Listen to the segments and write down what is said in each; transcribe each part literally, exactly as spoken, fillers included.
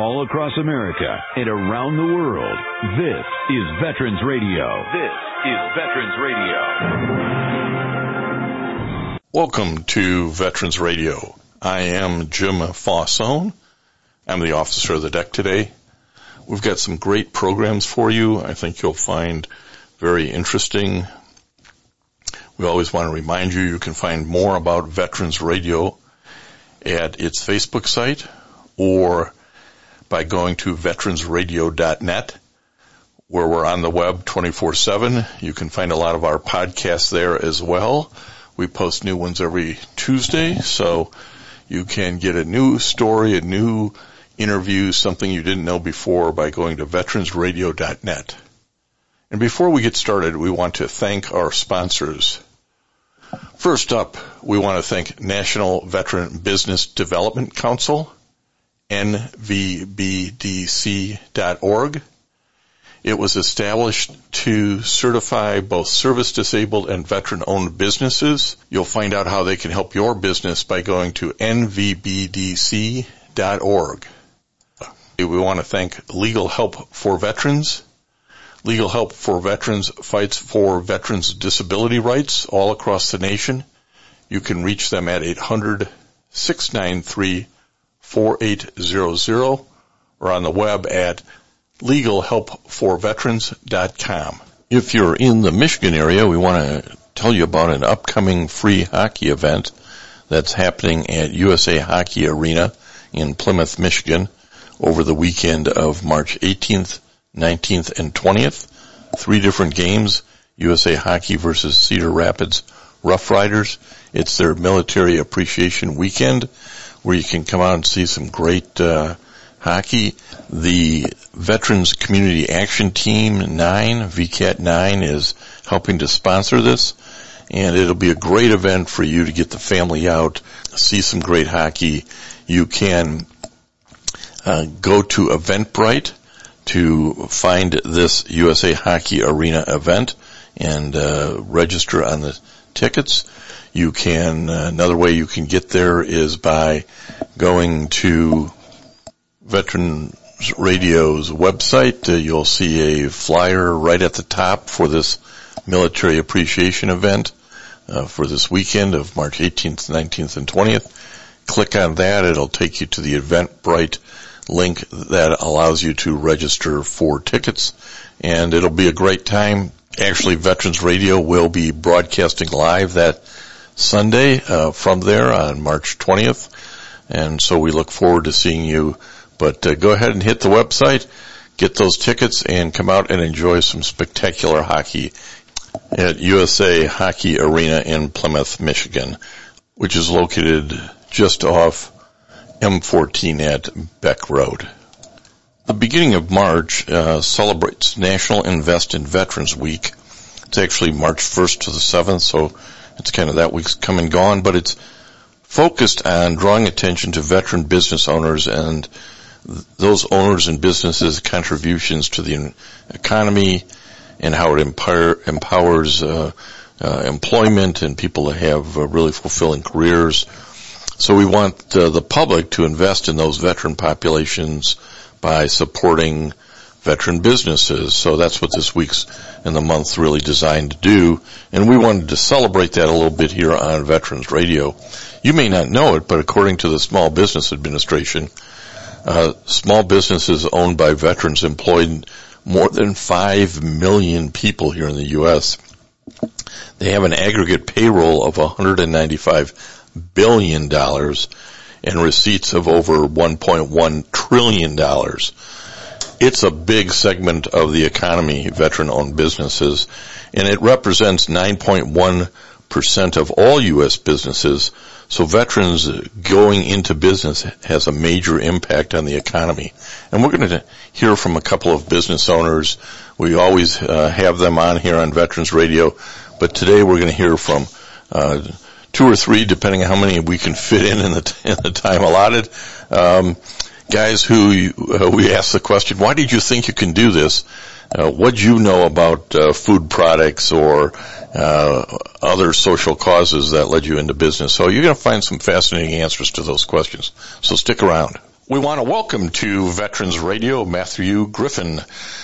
all across America and around the world. This is Veterans Radio. This is Veterans Radio. Welcome to Veterans Radio. I am Jim Fossone. I'm the officer of the deck today. We've got some great programs for you. I think you'll find very interesting. We always want to remind you, you can find more about Veterans Radio at its Facebook site or by going to veterans radio dot net, where we're on the web twenty-four seven. You can find a lot of our podcasts there as well. We post new ones every Tuesday, so you can get a new story, a new interview, something you didn't know before by going to veterans radio dot net. And before we get started, we want to thank our sponsors. First up, we want to thank National Veteran Business Development Council, N V B D C dot org. It was established to certify both service-disabled and veteran-owned businesses. You'll find out how they can help your business by going to N V B D C dot org. We want to thank Legal Help for Veterans. Legal Help for Veterans fights for veterans' disability rights all across the nation. You can reach them at eight hundred, six nine three, four eight zero zero or on the web at legal help for veterans dot com. If you're in the Michigan area, we want to tell you about an upcoming free hockey event that's happening at U S A Hockey Arena in Plymouth, Michigan over the weekend of March eighteenth, nineteenth, and twentieth. Three different games, U S A Hockey versus Cedar Rapids Rough Riders. It's their military appreciation weekend where you can come out and see some great uh, hockey. The Veterans Community Action Team nine, V CAT nine, is helping to sponsor this, and it'll be a great event for you to get the family out, see some great hockey. You can uh, go to Eventbrite to find this U S A Hockey Arena event and uh, register on the tickets. You can, uh, another way you can get there is by going to Veterans Radio's website. Uh, you'll see a flyer right at the top for this military appreciation event uh, for this weekend of March eighteenth, nineteenth, and twentieth. Click on that. It'll take you to the Eventbrite link that allows you to register for tickets, and it'll be a great time. Actually, Veterans Radio will be broadcasting live that Sunday uh, from there on March twentieth, and so we look forward to seeing you. But uh, go ahead and hit the website, get those tickets, and come out and enjoy some spectacular hockey at U S A Hockey Arena in Plymouth, Michigan, which is located just off M fourteen at Beck Road. The beginning of March uh, celebrates National Invest in Veterans Week. It's actually March first to the seventh, so it's kind of that week's come and gone, but it's focused on drawing attention to veteran business owners and th- those owners and businesses' contributions to the economy and how it empower, empowers uh, uh, employment and people to have uh, really fulfilling careers. So we want uh, the public to invest in those veteran populations by supporting veteran businesses. So that's what this week's and the month's really designed to do. And we wanted to celebrate that a little bit here on Veterans Radio. You may not know it, but according to the Small Business Administration, uh, small businesses owned by veterans employed more than five million people here in the U S. They have an aggregate payroll of one hundred ninety-five billion dollars and receipts of over one point one trillion dollars. It's a big segment of the economy, veteran-owned businesses, and it represents nine point one percent of all U S businesses. So veterans going into business has a major impact on the economy. And we're going to hear from a couple of business owners. We always uh, have them on here on Veterans Radio, but today we're going to hear from uh, two or three, depending on how many we can fit in in the, in the time allotted. Um, guys who uh, we asked the question, why did you think you can do this? Uh, what do you know about uh, food products or uh, other social causes that led you into business? So you're going to find some fascinating answers to those questions. So stick around. We want to welcome to Veterans Radio Matthew Griffin,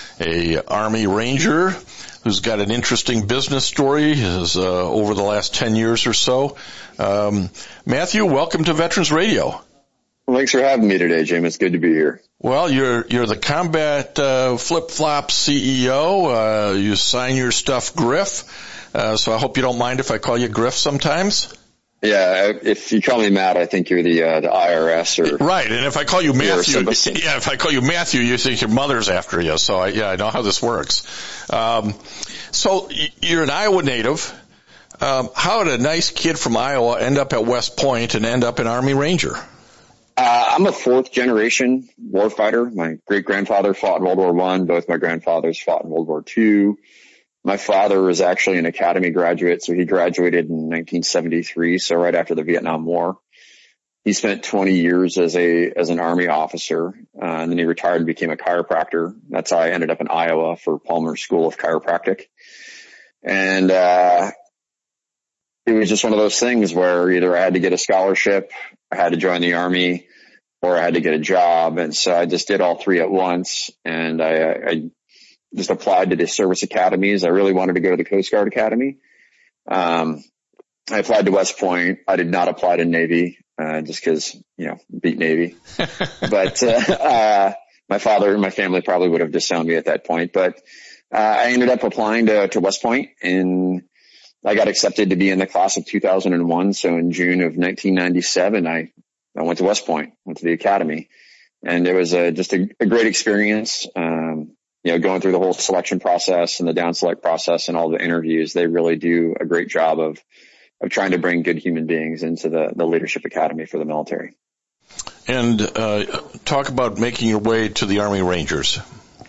a Army Ranger who's got an interesting business story his, uh, over the last ten years or so. Um, Matthew, welcome to Veterans Radio. Well, thanks for having me today, Jim. It's good to be here. Well, you're you're the Combat uh, Flip-Flop C E O. Uh, you sign your stuff Griff, uh, so I hope you don't mind if I call you Griff sometimes. Yeah, if you call me Matt, I think you're the uh, the I R S or right. And if I call you Matthew, yeah, if I call you Matthew, you think your mother's after you. So I, yeah, I know how this works. Um, so you're an Iowa native. Um, how did a nice kid from Iowa end up at West Point and end up an Army Ranger? Uh, I'm a fourth generation warfighter. My great grandfather fought in World War One. Both my grandfathers fought in World War Two. My father was actually an academy graduate, so he graduated in nineteen seventy-three, so right after the Vietnam War. He spent twenty years as a as an Army officer, uh, and then he retired and became a chiropractor. That's how I ended up in Iowa for Palmer School of Chiropractic. And uh it was just one of those things where either I had to get a scholarship, I had to join the Army, or I had to get a job. And so I just did all three at once, and I, I just applied to the service academies. I really wanted to go to the Coast Guard Academy. Um, I applied to West Point. I did not apply to Navy, uh, just cause, you know, beat Navy. But, uh, uh, my father and my family probably would have disowned me at that point. But, uh, I ended up applying to, to West Point, and I got accepted to be in the class of two thousand one. So in June of nineteen ninety-seven, I, I went to West Point, went to the academy, and it was a, just a, a great experience. Um, You know, going through the whole selection process and the down select process and all the interviews, they really do a great job of, of trying to bring good human beings into the, the leadership academy for the military. And, uh, talk about making your way to the Army Rangers.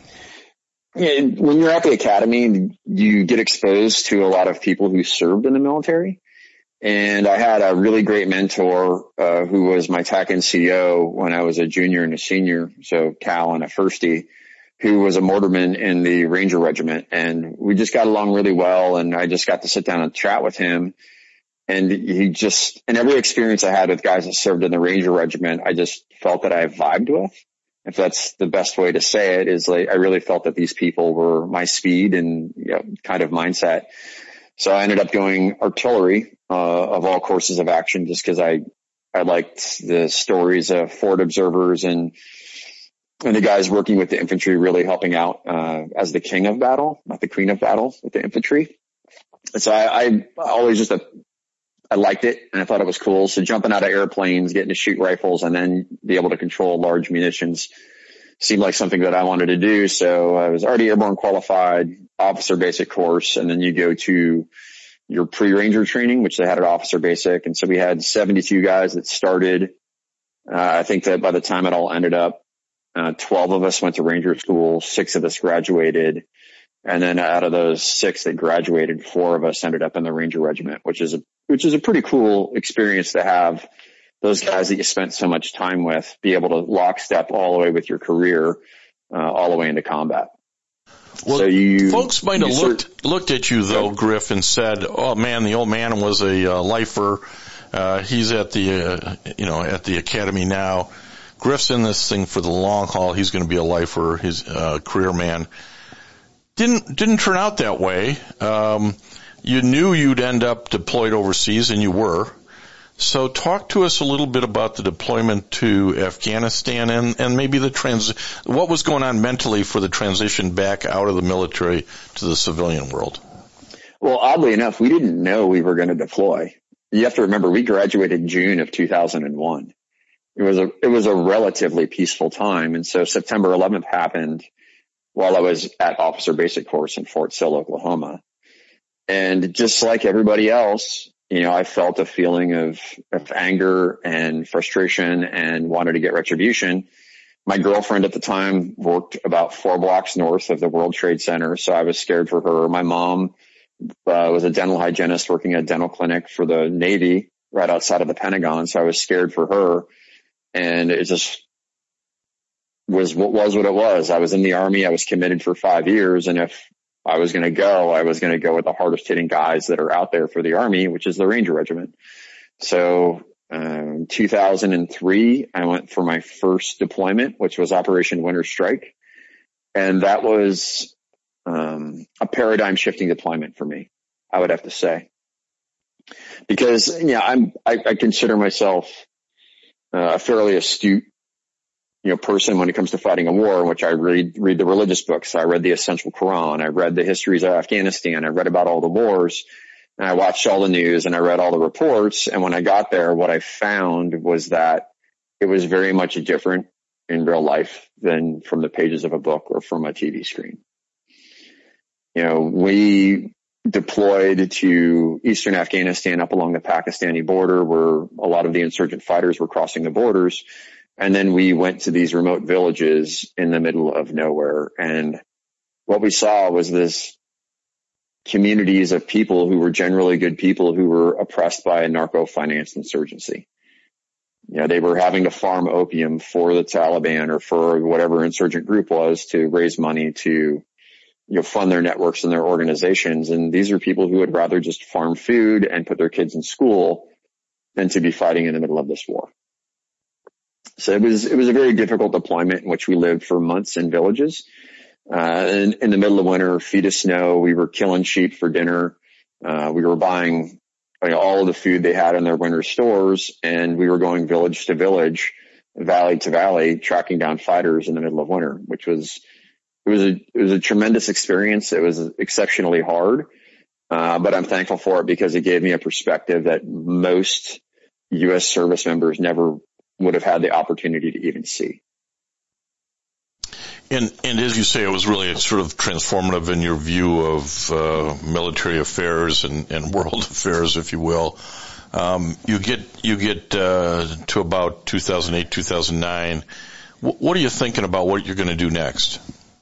Yeah, when you're at the academy, you get exposed to a lot of people who served in the military. And I had a really great mentor, uh, who was my TAC N C O when I was a junior and a senior. So Cal and a firstie, who was a mortarman in the Ranger Regiment. And we just got along really well. And I just got to sit down and chat with him. And he just, in every experience I had with guys that served in the Ranger Regiment, I just felt that I vibed with. If that's the best way to say it, is like, I really felt that these people were my speed and, you know, kind of mindset. So I ended up going artillery, uh, of all courses of action, just cause I, I liked the stories of forward observers and, And the guys working with the infantry really helping out, uh, as the king of battle, not the queen of battle with the infantry. And so I, I always just, a, I liked it and I thought it was cool. So jumping out of airplanes, getting to shoot rifles and then be able to control large munitions seemed like something that I wanted to do. So I was already airborne qualified, officer basic course. And then you go to your pre-ranger training, which they had at officer basic. And so we had seventy-two guys that started. Uh, I think that by the time it all ended up, Uh, twelve of us went to Ranger school, six of us graduated, and then out of those six that graduated, four of us ended up in the Ranger Regiment, which is a, which is a pretty cool experience to have those guys that you spent so much time with be able to lockstep all the way with your career, uh, all the way into combat. Well, so you, folks might have looked, cert- looked at you though, Griff, and said, oh man, the old man was a uh, lifer. Uh, he's at the, uh, you know, at the academy now. Griff's in this thing for the long haul. He's going to be a lifer. He's a career man. Didn't, didn't turn out that way. Um, you knew you'd end up deployed overseas, and you were. So talk to us a little bit about the deployment to Afghanistan and, and maybe the trans, what was going on mentally for the transition back out of the military to the civilian world. Well, oddly enough, we didn't know we were going to deploy. You have to remember, we graduated in June of two thousand one. It was a, it was a relatively peaceful time. And so September eleventh happened while I was at officer basic course in Fort Sill, Oklahoma. And just like everybody else, you know, I felt a feeling of, of anger and frustration and wanted to get retribution. My girlfriend at the time worked about four blocks north of the World Trade Center, so I was scared for her. My mom uh, was a dental hygienist working at a dental clinic for the Navy right outside of the Pentagon, so I was scared for her. And it just was what was what it was. I was in the Army. I was committed for five years. And if I was going to go, I was going to go with the hardest hitting guys that are out there for the Army, which is the Ranger Regiment. So Um, two thousand three, I went for my first deployment, which was Operation Winter Strike. And that was um, a paradigm shifting deployment for me, I would have to say. Because, yeah, I'm, I, I consider myself uh, a fairly astute, you know, person when it comes to fighting a war, in which I read, read the religious books. I read the Essential Quran. I read the histories of Afghanistan. I read about all the wars. And I watched all the news and I read all the reports. And when I got there, what I found was that it was very much different in real life than from the pages of a book or from a T V screen. You know, we deployed to eastern Afghanistan up along the Pakistani border where a lot of the insurgent fighters were crossing the borders. And then we went to these remote villages in the middle of nowhere. And what we saw was this communities of people who were generally good people who were oppressed by a narco-financed insurgency. You know, they were having to farm opium for the Taliban or for whatever insurgent group was to raise money to, you know, fund their networks and their organizations. And these are people who would rather just farm food and put their kids in school than to be fighting in the middle of this war. So it was, it was a very difficult deployment in which we lived for months in villages. Uh, in, in the middle of winter, feet of snow, we were killing sheep for dinner. Uh, we were buying you know, all of the food they had in their winter stores, and we were going village to village, valley to valley, tracking down fighters in the middle of winter, which was, it was a, it was a tremendous experience. It was exceptionally hard. Uh, but I'm thankful for it because it gave me a perspective that most U S service members never would have had the opportunity to even see. And, and as you say, it was really sort of transformative in your view of uh, military affairs and, and world affairs, if you will. Um, you get you get uh, to about two thousand eight, two thousand nine. W- what are you thinking about what you're going to do next?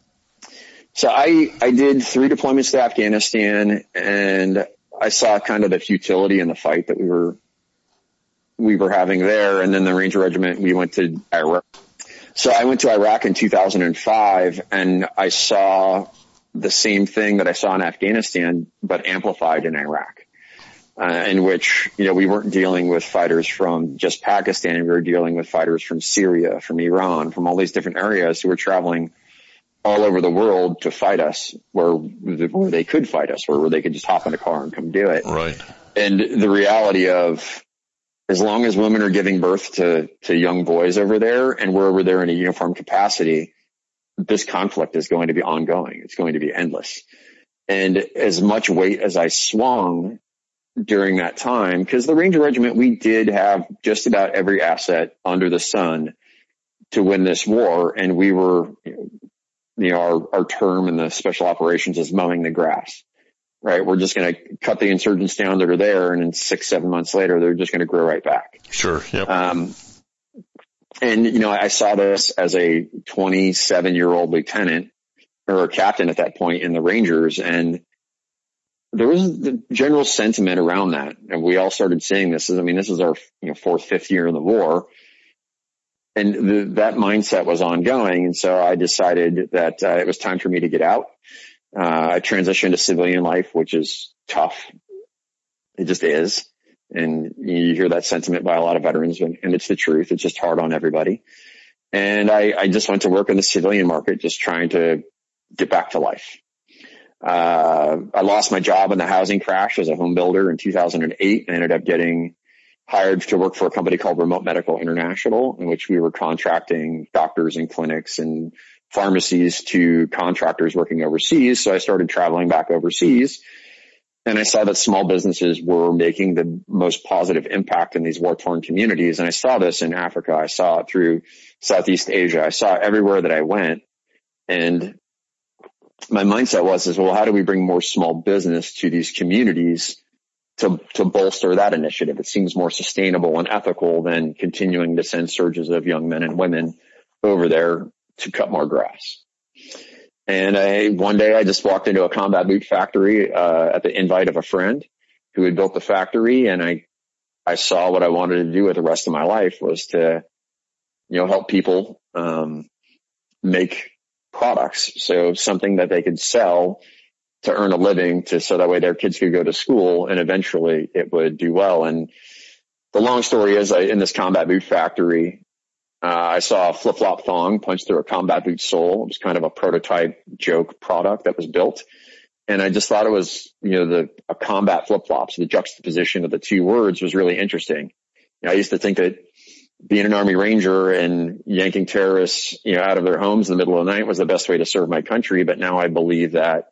So I, I did three deployments to Afghanistan, and I saw kind of the futility in the fight that we were we were having there. And then the Ranger Regiment, we went to Iraq. So I went to Iraq in two thousand five, and I saw the same thing that I saw in Afghanistan, but amplified in Iraq, uh, in which, you know, we weren't dealing with fighters from just Pakistan. We were dealing with fighters from Syria, from Iran, from all these different areas who were traveling all over the world to fight us, where, where they could fight us, or where they could just hop in a car and come do it. Right. And the reality of, as long as women are giving birth to, to young boys over there, and we're over there in a uniform capacity, this conflict is going to be ongoing. It's going to be endless. And as much weight as I swung during that time, because the Ranger Regiment, we did have just about every asset under the sun to win this war. And we were, you know, our, our term in the special operations is mowing the grass. Right. We're just going to cut the insurgents down that are there. And then six, seven months later, they're just going to grow right back. Sure. Yep. Um, and, you know, I saw this as a twenty-seven year old lieutenant or a captain at that point in the Rangers. And there was the general sentiment around that. And we all started seeing this. I mean, this is our, you know, fourth, fifth year in the war. And the, that mindset was ongoing. And so I decided that uh, it was time for me to get out. Uh, I transitioned to civilian life, which is tough. It just is. And you hear that sentiment by a lot of veterans, and, and it's the truth. It's just hard on everybody. And I, I just went to work in the civilian market, just trying to get back to life. Uh, I lost my job in the housing crash as a home builder in two thousand eight. I ended up getting hired to work for a company called Remote Medical International, in which we were contracting doctors and clinics and pharmacies to contractors working overseas. So I started traveling back overseas, and I saw that small businesses were making the most positive impact in these war-torn communities. And I saw this in Africa. I saw it through Southeast Asia. I saw it everywhere that I went. And my mindset was, is, well, how do we bring more small business to these communities to, to bolster that initiative? It seems more sustainable and ethical than continuing to send surges of young men and women over there to cut more grass. And I, one day I just walked into a combat boot factory, uh, at the invite of a friend who had built the factory. And I, I saw what I wanted to do with the rest of my life was to, you know, help people, um, make products. So something that they could sell to earn a living to, so that way their kids could go to school and eventually it would do well. And the long story is, I, in this combat boot factory, uh, I saw a flip-flop thong punched through a combat boot sole. It was kind of a prototype joke product that was built. And I just thought it was, you know, the a combat flip-flop. So the juxtaposition of the two words was really interesting. You know, I used to think that being an Army Ranger and yanking terrorists, you know, out of their homes in the middle of the night was the best way to serve my country. But now I believe that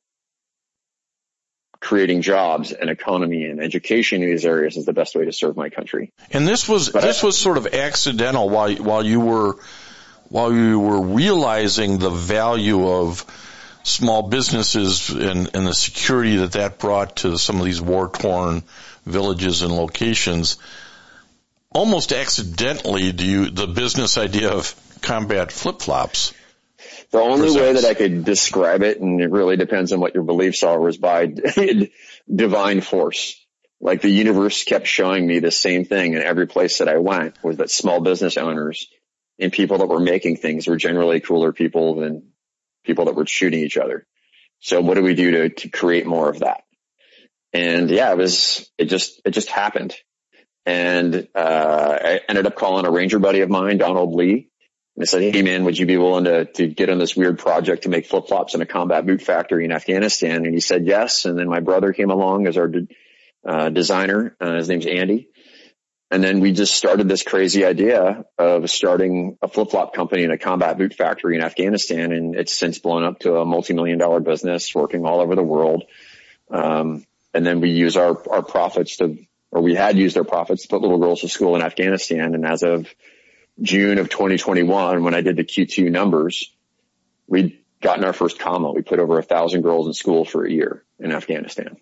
creating jobs and economy and education in these areas is the best way to serve my country. And this was but this I, was sort of accidental while while you were while you were realizing the value of small businesses and, and the security that that brought to some of these war-torn villages and locations. Almost accidentally, do you the business idea of combat flip-flops? The only presents. way that I could describe it, and it really depends on what your beliefs are, was by divine force. Like the universe kept showing me the same thing in every place that I went, was that small business owners and people that were making things were generally cooler people than people that were shooting each other. So what do we do to, to create more of that? And yeah, it was, it just, it just happened. And, uh, I ended up calling a Ranger buddy of mine, Donald Lee. And I said, hey man, would you be willing to, to get on this weird project to make flip flops in a combat boot factory in Afghanistan? And he said yes. And then my brother came along as our, uh, designer. Uh, his name's Andy. And then we just started this crazy idea of starting a flip-flop company in a combat boot factory in Afghanistan. And it's since blown up to a multi-million dollar business working all over the world. Um, and then we use our, our profits to, or we had used our profits to put little girls to school in Afghanistan. And as of June of twenty twenty-one, when I did the Q two numbers, we'd gotten our first comma. We put over a thousand girls in school for a year in Afghanistan.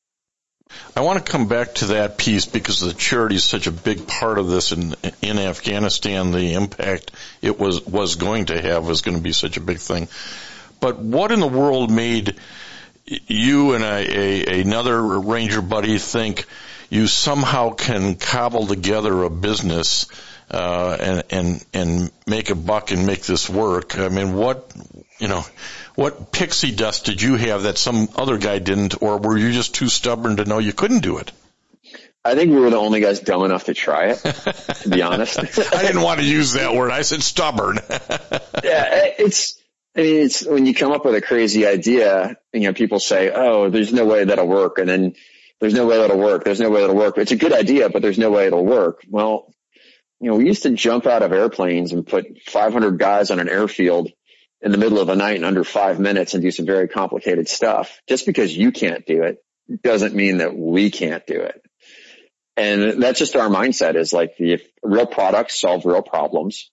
I want to come back to that piece because the charity is such a big part of this in, in Afghanistan. The impact it was, was going to have was going to be such a big thing. But what in the world made you and a, a, another Ranger buddy think you somehow can cobble together a business uh, and, and, and make a buck and make this work? I mean, what, you know, what pixie dust did you have that some other guy didn't, or were you just too stubborn to know you couldn't do it? I think we were the only guys dumb enough to try it, to be honest. I didn't want to use that word. I said stubborn. Yeah, it's, I mean, it's when you come up with a crazy idea, you know, people say, oh, there's no way that'll work. And then there's no way that'll work. There's no way that'll work. It's a good idea, but there's no way it'll work. Well, you know, we used to jump out of airplanes and put five hundred guys on an airfield in the middle of the night in under five minutes and do some very complicated stuff. Just because you can't do it doesn't mean that we can't do it. And that's just our mindset, is like, the real products solve real problems.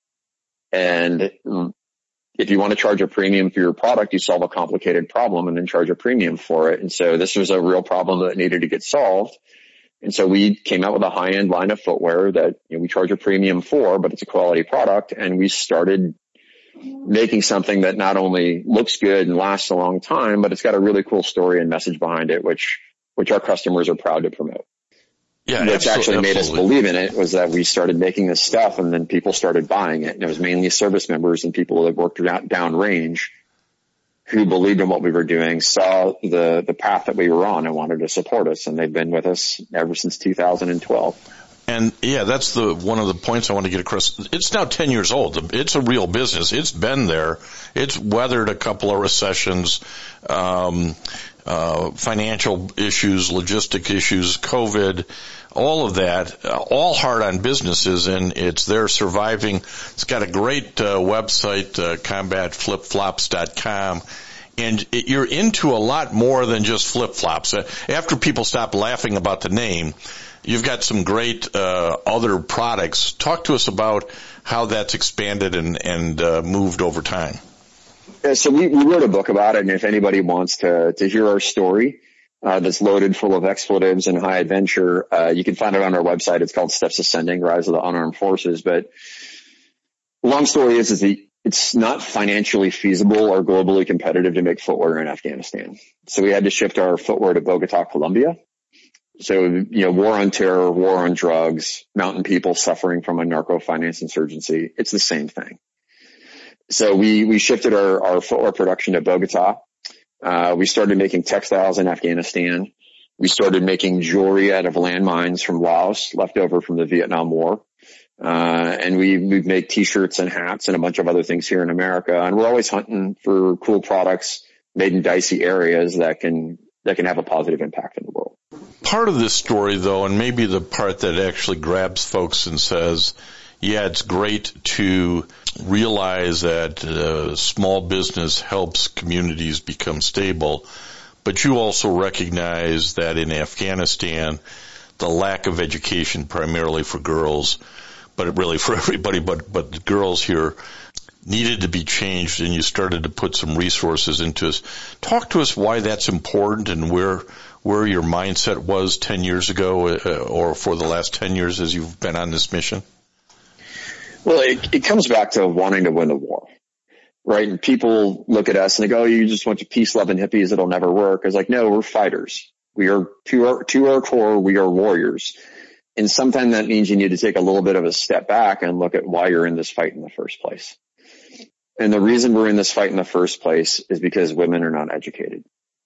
And if you want to charge a premium for your product, you solve a complicated problem and then charge a premium for it. And so this was a real problem that needed to get solved. And so we came out with a high-end line of footwear that, you know, we charge a premium for, but it's a quality product. And we started making something that not only looks good and lasts a long time, but it's got a really cool story and message behind it, which, which our customers are proud to promote. Yeah, What's actually made absolutely. us believe in it was that we started making this stuff and then people started buying it. And it was mainly service members and people that worked down range who believed in what we were doing, saw the, the path that we were on and wanted to support us. And they've been with us ever since two thousand twelve. And yeah, that's the one of the points I want to get across. It's now ten years old. It's a real business. It's been there. It's weathered a couple of recessions, um, uh, financial issues, logistic issues, COVID, all of that, uh, all hard on businesses, and it's there surviving. It's got a great uh, website, uh, combat flip flops dot com. And it, you're into a lot more than just flip-flops. Uh, after people stop laughing about the name, you've got some great uh, other products. Talk to us about how that's expanded and, and uh, moved over time. Yeah, so we, we wrote a book about it, and if anybody wants to, to hear our story uh, that's loaded full of expletives and high adventure, uh, you can find it on our website. It's called Steps Ascending, Rise of the Unarmed Forces. But long story is, is the it's not financially feasible or globally competitive to make footwear in Afghanistan. So we had to shift our footwear to Bogota, Colombia. So, you know, war on terror, war on drugs, mountain people suffering from a narco finance insurgency. It's the same thing. So we, we shifted our, our footwear production to Bogota. Uh, we started making textiles in Afghanistan. We started making jewelry out of landmines from Laos, left over from the Vietnam War. Uh, and we, we make t-shirts and hats and a bunch of other things here in America. And we're always hunting for cool products made in dicey areas that can, that can have a positive impact in the world. Part of this story, though, and maybe the part that actually grabs folks and says, yeah, it's great to realize that uh, small business helps communities become stable, but you also recognize that in Afghanistan, the lack of education primarily for girls, but really for everybody, but, but the girls here needed to be changed, and you started to put some resources into us. Talk to us why that's important and where where your mindset was ten years ago uh, or for the last ten years as you've been on this mission. Well, it, it comes back to wanting to win the war, right? And people look at us and they go, oh, you just want to peace, love, and hippies. It'll never work. It's like, no, we're fighters. We are to our, to our core, we are warriors. And sometimes that means you need to take a little bit of a step back and look at why you're in this fight in the first place. And the reason we're in this fight in the first place is because women are not educated.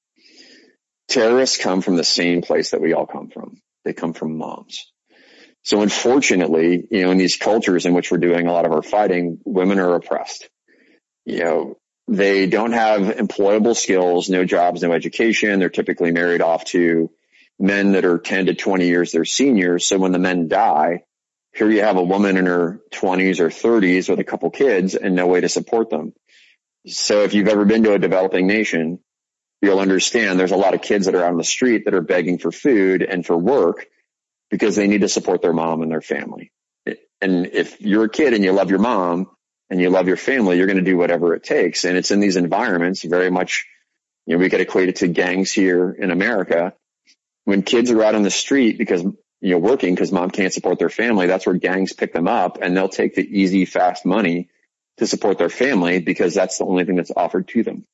Terrorists come from the same place that we all come from. They come from moms. So unfortunately, you know, in these cultures in which we're doing a lot of our fighting, women are oppressed. You know, they don't have employable skills, no jobs, no education. They're typically married off to men that are ten to twenty years their seniors. So when the men die, here you have a woman in her twenties or thirties with a couple kids and no way to support them. So if you've ever been to a developing nation, you'll understand there's a lot of kids that are out on the street that are begging for food and for work because they need to support their mom and their family. And if you're a kid and you love your mom and you love your family, you're going to do whatever it takes. And it's in these environments very much, you know, we could equate it to gangs here in America. When kids are out on the street because, you know, working because mom can't support their family, that's where gangs pick them up and they'll take the easy, fast money to support their family because that's the only thing that's offered to them.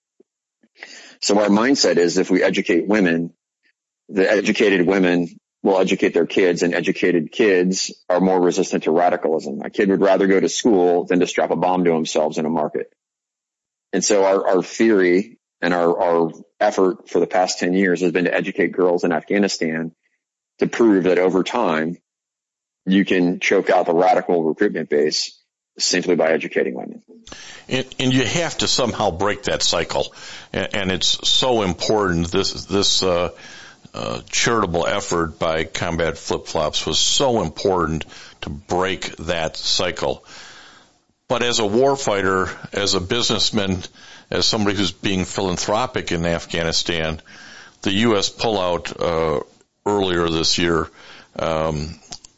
So our mindset is if we educate women, the educated women will educate their kids, and educated kids are more resistant to radicalism. A kid would rather go to school than to strap a bomb to themselves in a market. And so our, our theory and our, our effort for the past ten years has been to educate girls in Afghanistan to prove that over time you can choke out the radical recruitment base simply by educating women. And, and you have to somehow break that cycle. And, and it's so important. This, this, uh, uh, charitable effort by Combat Flip-Flops was so important to break that cycle. But as a warfighter, as a businessman, as somebody who's being philanthropic in Afghanistan, the U S pullout, uh, earlier this year, um,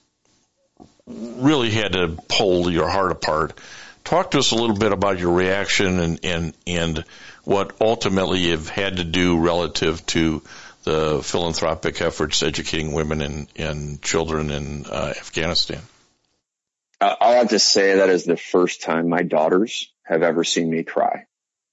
really had to pull your heart apart. Talk to us a little bit about your reaction and, and, and what ultimately you've had to do relative to the philanthropic efforts educating women and, and children in uh, Afghanistan. I'll have to say that is the first time my daughters have ever seen me cry.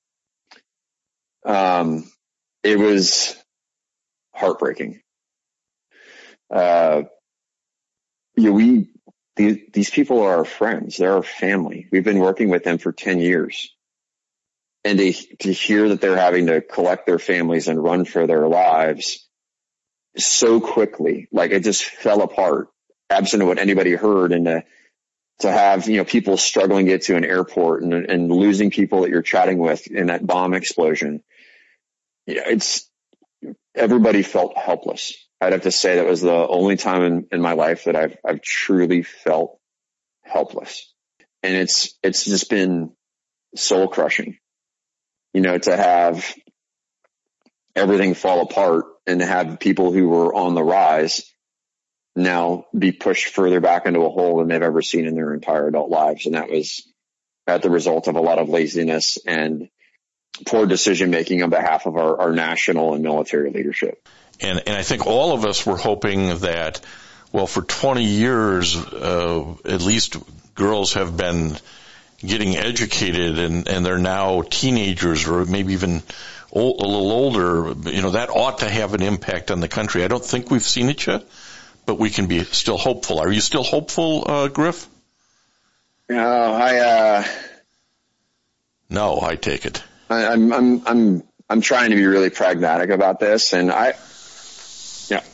Um, it was heartbreaking. Uh, you know, we, these, these people are our friends. They're our family. We've been working with them for ten years. And to, to hear that they're having to collect their families and run for their lives so quickly, like it just fell apart, absent of what anybody heard. And to, to have, you know, people struggling to get to an airport and, and losing people that you're chatting with in that bomb explosion. Yeah, it's, everybody felt helpless. I'd have to say that was the only time in, in my life that I've, I've truly felt helpless. And it's, it's just been soul crushing, you know, to have everything fall apart and to have people who were on the rise now be pushed further back into a hole than they've ever seen in their entire adult lives. And that was at the result of a lot of laziness and poor decision making on behalf of our, our national and military leadership. And, and I think all of us were hoping that, well, for twenty years, uh, at least girls have been getting educated and, and they're now teenagers or maybe even old, a little older. You know, that ought to have an impact on the country. I don't think we've seen it yet, but we can be still hopeful. Are you still hopeful, uh, Griff? No, I, uh, no, I take it. I, I'm, I'm, I'm, I'm trying to be really pragmatic about this. And I, yeah,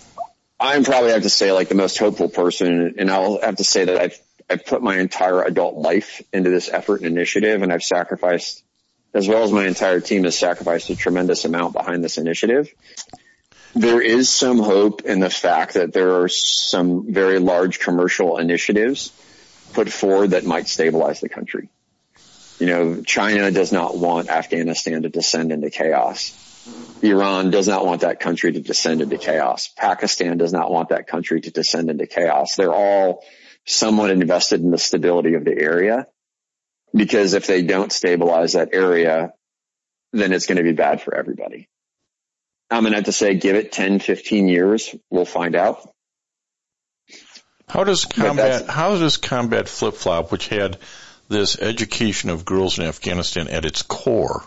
I'm probably have to say like the most hopeful person, and I'll have to say that I've I've put my entire adult life into this effort and initiative, and I've sacrificed, as well as my entire team has sacrificed a tremendous amount behind this initiative. There is some hope in the fact that there are some very large commercial initiatives put forward that might stabilize the country. You know, China does not want Afghanistan to descend into chaos. Iran does not want that country to descend into chaos. Pakistan does not want that country to descend into chaos. They're all somewhat invested in the stability of the area, because if they don't stabilize that area, then it's going to be bad for everybody. I'm going to have to say, give it ten, fifteen years. We'll find out. How does combat, how does combat flip-flop, which had this education of girls in Afghanistan at its core,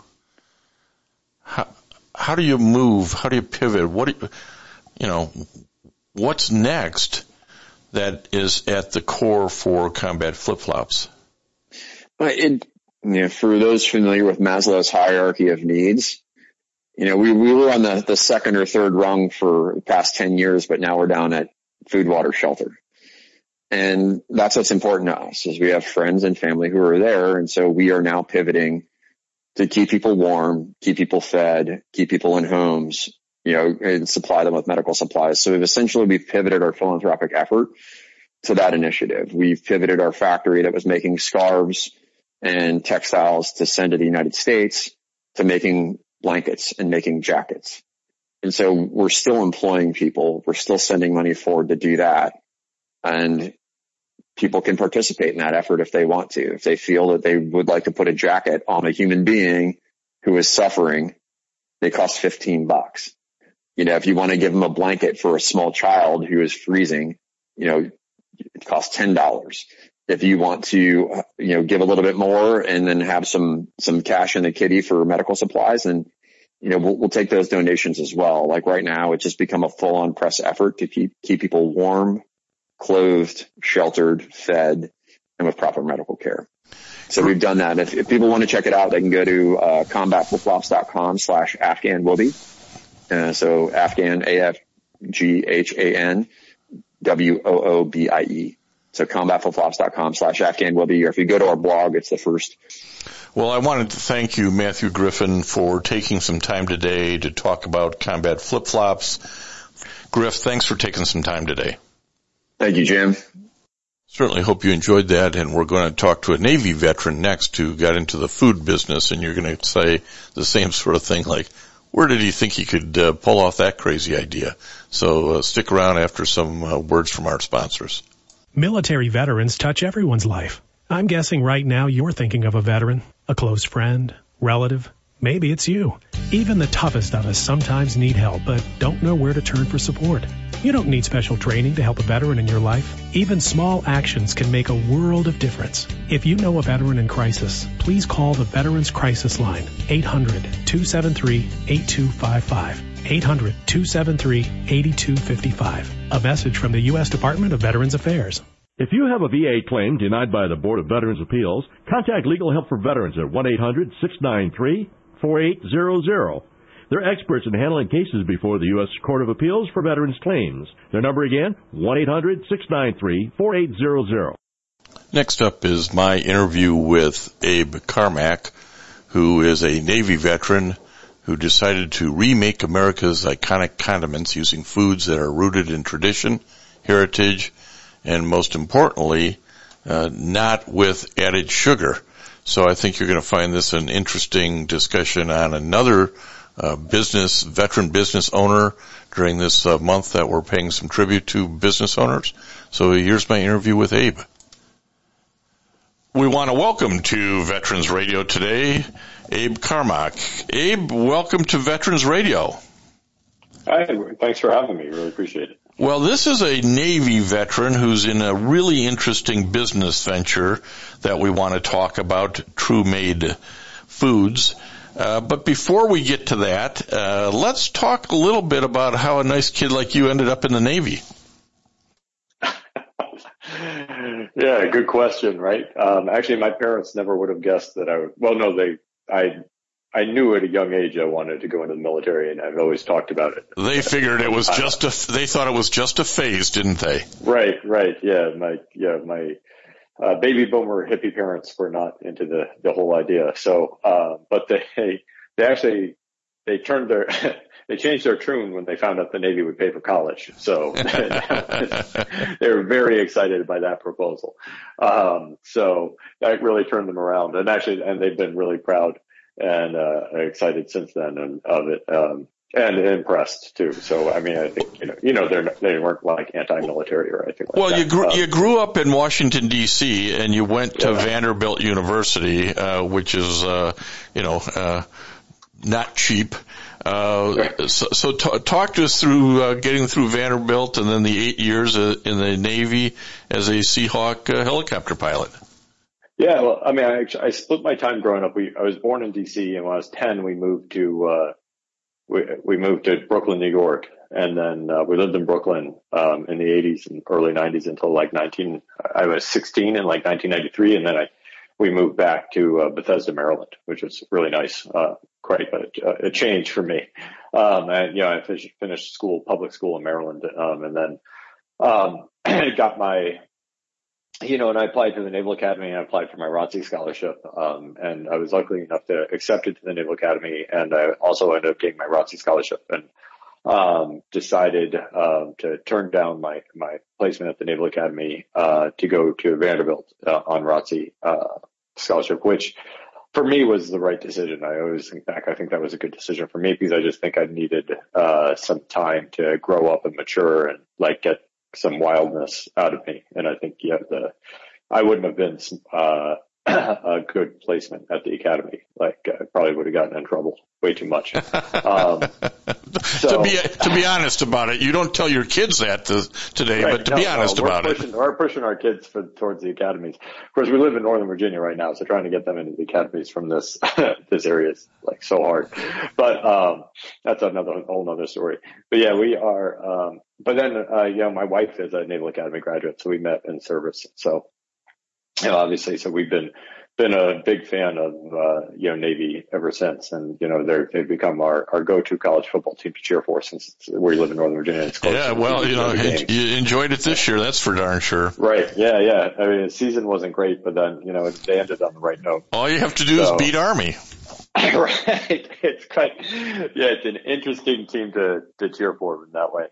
how, how do you move? How do you pivot? What do you, you know, what's next that is at the core for combat flip-flops? It, you know, for those familiar with Maslow's hierarchy of needs, you know, we, we were on the, the second or third rung for the past ten years, but now we're down at food, water, shelter. And that's what's important to us, is we have friends and family who are there. And so we are now pivoting to keep people warm, keep people fed, keep people in homes, you know, and supply them with medical supplies. So we've essentially, we've pivoted our philanthropic effort to that initiative. We've pivoted our factory that was making scarves and textiles to send to the United States to making blankets and making jackets. And so we're still employing people. We're still sending money forward to do that. And people can participate in that effort if they want to. If they feel that they would like to put a jacket on a human being who is suffering, they cost fifteen bucks. You know, if you want to give them a blanket for a small child who is freezing, you know, it costs ten dollars. If you want to, you know, give a little bit more and then have some, some cash in the kitty for medical supplies, and, you know, we'll, we'll take those donations as well. Like right now, it's just become a full on press effort to keep, keep people warm, clothed, sheltered, fed, and with proper medical care. So we've done that. If, if people want to check it out, they can go to uh, combat flipflops dot com slash Afghan Wobie. Uh, so Afghan, A F G H A N W O O B I E. So combat flipflops dot com slash Afghan Wobie. Or if you go to our blog, it's the first. Well, I wanted to thank you, Matthew Griffin, for taking some time today to talk about combat flip-flops. Griff, thanks for taking some time today. Thank you, Jim. Certainly hope you enjoyed that, and we're going to talk to a Navy veteran next who got into the food business, and you're going to say the same sort of thing like, where did he think he could uh, pull off that crazy idea? So uh, stick around after some uh, words from our sponsors. Military veterans touch everyone's life. I'm guessing right now you're thinking of a veteran, a close friend, relative. Maybe it's you. Even the toughest of us sometimes need help, but don't know where to turn for support. You don't need special training to help a veteran in your life. Even small actions can make a world of difference. If you know a veteran in crisis, please call the Veterans Crisis Line, eight hundred, two seven three, eight two five five. eight hundred, two seven three, eight two five five. A message from the U S Department of Veterans Affairs. If you have a V A claim denied by the Board of Veterans Appeals, contact Legal Help for Veterans at one eight hundred, six nine three, four eight zero zero. They're experts in handling cases before the U S Court of Appeals for veterans claims. Their number again, one eight hundred, six nine three, four eight zero zero. Next up is my interview with Abe Carmack, who is a Navy veteran who decided to remake America's iconic condiments using foods that are rooted in tradition, heritage, and most importantly, uh, not with added sugar. So I think you're going to find this an interesting discussion on another uh, business, veteran business owner during this uh, month that we're paying some tribute to business owners. So here's my interview with Abe. We want to welcome to Veterans Radio today, Abe Carmack. Abe, welcome to Veterans Radio. Hi, thanks for having me. Really appreciate it. Well, this is a Navy veteran who's in a really interesting business venture that we want to talk about, True Made Foods. Uh, but before we get to that, uh, let's talk a little bit about how a nice kid like you ended up in the Navy. Yeah, good question, right? Um, actually, my parents never would have guessed that I would, well, no, they, I I knew at a young age I wanted to go into the military, and I've always talked about it. They figured it was just a, they thought it was just a phase, didn't they? Right, right. Yeah, my, yeah, my, uh, baby boomer hippie parents were not into the, the whole idea. So, uh, but they, they actually, they turned their, they changed their tune when they found out the Navy would pay for college. So they were very excited by that proposal. Um, so that really turned them around, and actually, and they've been really proud and, uh, excited since then and of it. Um, And impressed too. So I mean, I think you know, you know, they're they weren't like anti-military or anything like well, that. Well, you grew um, you grew up in Washington D C and you went to yeah. Vanderbilt University, uh, which is uh, you know uh, not cheap. Uh, right. So, so t- talk to us through uh, getting through Vanderbilt and then the eight years uh, in the Navy as a Seahawk uh, helicopter pilot. Yeah, well, I mean, I, I split my time growing up. We I was born in D C, and when I was ten, we moved to. Uh, We, we moved to Brooklyn, New York, and then uh, we lived in Brooklyn um, in the eighties and early nineties until like nineteen. I was sixteen in like nineteen ninety-three, and then I we moved back to uh, Bethesda, Maryland, which was really nice. Uh, quite a, a change for me. Um, and you know, I finished, finished school, public school in Maryland, um, and then um, got my. You know, and I applied to the Naval Academy and I applied for my R O T C scholarship. Um, and I was lucky enough to accept it to the Naval Academy. And I also ended up getting my R O T C scholarship and, um, decided, um, to turn down my, my placement at the Naval Academy, uh, to go to Vanderbilt, uh, on R O T C, uh, scholarship, which for me was the right decision. I always think back, I think that was a good decision for me because I just think I needed, uh, some time to grow up and mature and like get some wildness out of me. And I think, yeah, the, I wouldn't have been, uh, a good placement at the academy. Like, I probably would have gotten in trouble way too much. Um, so, to be, to be honest about it, you don't tell your kids that to, today, right, but to no, be honest no, about pushing, it. We're pushing our kids for, towards the academies. Of course, we live in Northern Virginia right now, so trying to get them into the academies from this, this area is like so hard. But, um, that's another, whole nother story. But yeah, we are, um, but then, uh, you know, my wife is a Naval Academy graduate, so we met in service. So, you know, obviously, so we've been, been a big fan of, uh, you know, Navy ever since. And, you know, they're, they've become our, our go-to college football team to cheer for since it's, we live in Northern Virginia. It's close yeah, well, you know, you enjoyed it this year. That's for darn sure. Right. Yeah, yeah. I mean, the season wasn't great, but then, you know, they ended on the right note. All you have to do so, is beat Army. Right. It's quite, yeah, it's an interesting team to, to cheer for in that way.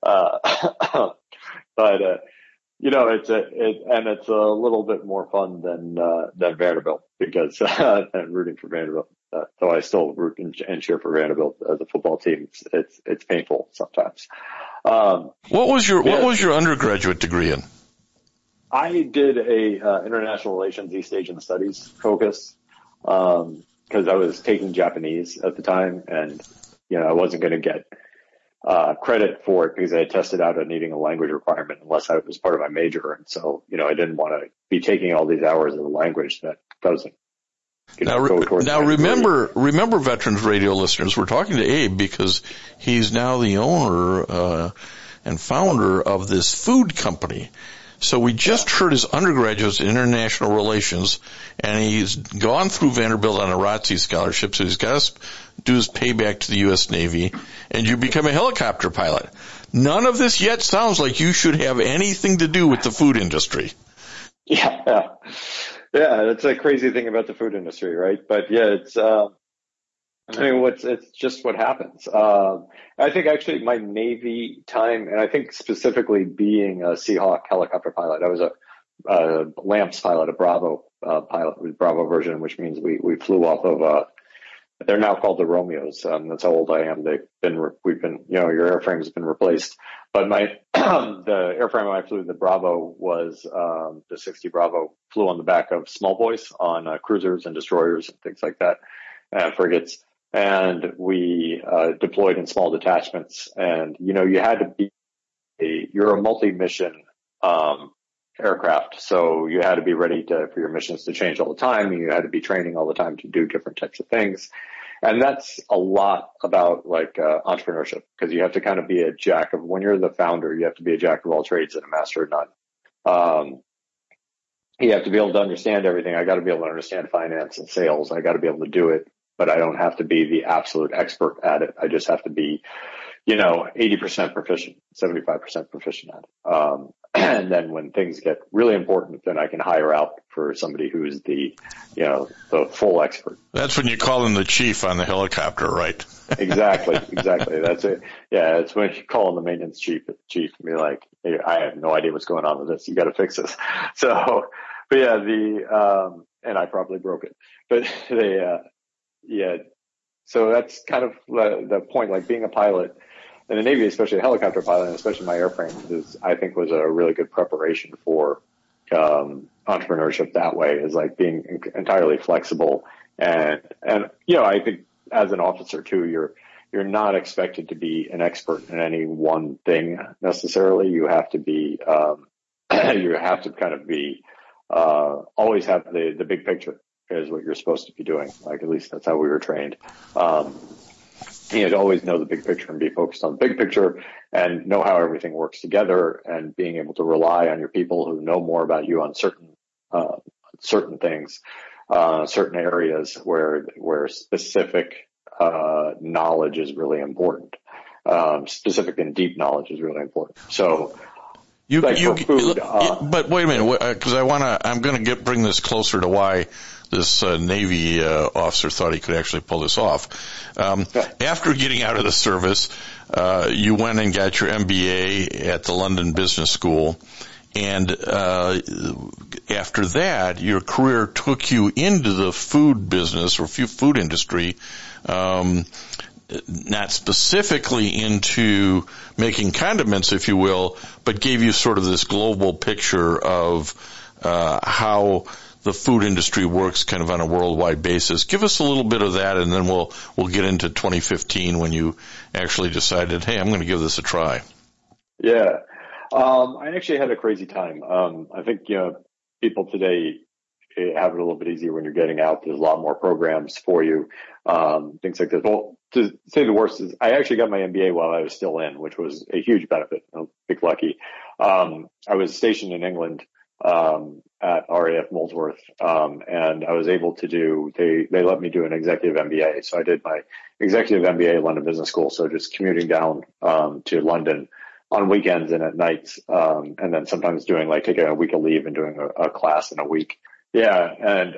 Uh, but, uh, you know, it's a, it, and it's a little bit more fun than, uh, than Vanderbilt because, uh, and rooting for Vanderbilt. Uh, though I still root and, and cheer for Vanderbilt as a football team. It's, it's, it's painful sometimes. Um, what was your, yeah, what was your undergraduate degree in? I did a, uh, international relations, East Asian studies focus, um, cause I was taking Japanese at the time and, you know, I wasn't going to get, uh, credit for it because I had tested out at needing a language requirement unless I was part of my major. And so, you know, I didn't want to be taking all these hours of a language that doesn't, you know, now, go towards now remember, degree. remember Veterans Radio listeners, we're talking to Abe because he's now the owner, uh, and founder of this food company. So we just heard his undergraduates in international relations, and he's gone through Vanderbilt on a R O T C scholarship, so he's got to do his payback to the U S Navy, and you become a helicopter pilot. None of this yet sounds like you should have anything to do with the food industry. Yeah, yeah, yeah. That's a crazy thing about the food industry, right? But yeah, it's. Uh, I mean, what's it's just what happens. Um, I think actually my Navy time, and I think specifically being a Seahawk helicopter pilot, I was a, a Lamps pilot, a Bravo uh, pilot, with Bravo version, which means we we flew off of. Uh, they're now called the Romeos. Um, that's how old I am. They've been we've been you know your airframe has been replaced, but my the airframe I flew, the Bravo, was um, the sixty Bravo, flew on the back of small boys on uh, cruisers and destroyers and things like that, and frigates. And we, uh, deployed in small detachments and, you know, you had to be a, you're a multi-mission, um, aircraft. So you had to be ready to, for your missions to change all the time. You had to be training all the time to do different types of things. And that's a lot about like, uh, entrepreneurship because you have to kind of be a jack of, when you're the founder, you have to be a jack of all trades and a master of none. Um, you have to be able to understand everything. I got to be able to understand finance and sales. I got to be able to do it but I don't have to be the absolute expert at it. I just have to be, you know, eighty percent proficient, seventy-five percent proficient at it. Um, and then when things get really important, then I can hire out for somebody who's the, you know, the full expert. That's when you call in the chief on the helicopter, right? Exactly, exactly. That's it. Yeah, it's when you call in the maintenance chief, chief and be like, hey, I have no idea what's going on with this. You got to fix this. So, but yeah, the, um, and I probably broke it, but they, uh, yeah. So that's kind of the, the point, like being a pilot in the Navy, especially a helicopter pilot, and especially my airframe, is, I think was a really good preparation for, um, entrepreneurship that way, is like being entirely flexible. And, and, you know, I think as an officer too, you're, you're not expected to be an expert in any one thing necessarily. You have to be, um, you have to kind of be, uh, always have the, the big picture is what you're supposed to be doing. Like, at least that's how we were trained. Um, you know, to always know the big picture and be focused on the big picture and know how everything works together, and being able to rely on your people who know more about you on certain, uh, certain things, uh, certain areas where, where specific, uh, knowledge is really important. Um, specific and deep knowledge is really important. So, You, like you, food, uh, but wait a minute, because I want to, I'm going to get bring this closer to why this uh, Navy uh, officer thought he could actually pull this off. Um, yeah. After getting out of the service, uh, you went and got your M B A at the London Business School, and uh, after that, your career took you into the food business or food industry. Um, not specifically into making condiments, if you will, but gave you sort of this global picture of uh, how the food industry works kind of on a worldwide basis. Give us a little bit of that, and then we'll we'll get into twenty fifteen when you actually decided, hey, I'm going to give this a try. Yeah. Um, I actually had a crazy time. Um, I think, you know, people today have it a little bit easier when you're getting out. There's a lot more programs for you, um, things like this. Well, to say the worst is I actually got my M B A while I was still in, which was a huge benefit. I'm big lucky. Um, I was stationed in England, um, at R A F Molesworth, um, and I was able to do, they, they let me do an executive M B A. So I did my executive M B A at London Business School. So just commuting down, um, to London on weekends and at nights, um, and then sometimes doing like taking a week of leave and doing a, a class in a week. Yeah. And